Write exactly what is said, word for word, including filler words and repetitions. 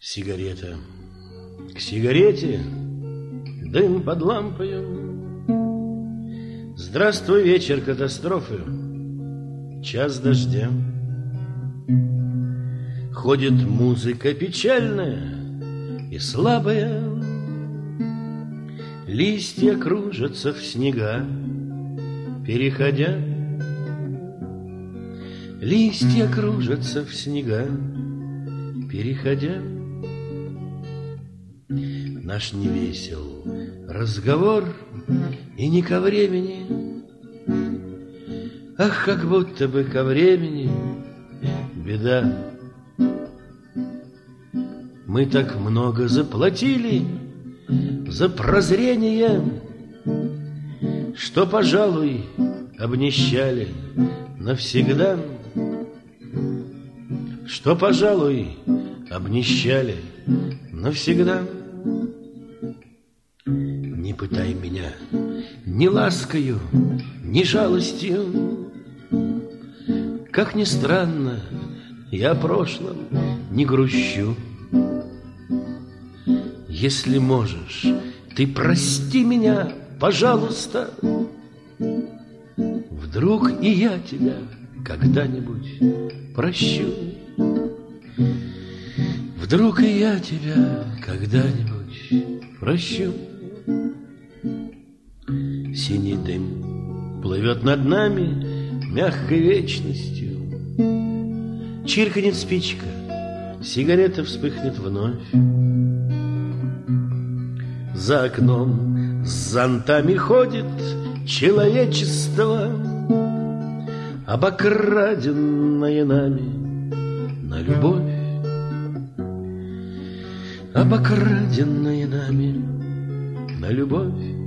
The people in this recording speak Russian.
Сигарета к сигарете, дым под лампою. Здравствуй, вечер катастрофы, час дождя. Ходит музыка печальная и слабая, листья кружатся в снега, переходя. Листья кружатся в снега, переходя. Наш невесел разговор и не ко времени. Ах, как будто бы ко времени беда. Мы так много заплатили за прозрение, что, пожалуй, обнищали навсегда. Что, пожалуй, обнищали навсегда. Не пытай меня ни ласкою, ни жалостью. Как ни странно, я о прошлом не грущу. Если можешь, ты прости меня, пожалуйста. Вдруг и я тебя когда-нибудь прощу. Вдруг и я тебя когда-нибудь прощу. Синий дым плывет над нами мягкой вечностью. Чиркнет спичка, сигарета вспыхнет вновь. За окном с зонтами ходит человечество, обокраденное нами на любовь. Обокраденное нами на любовь.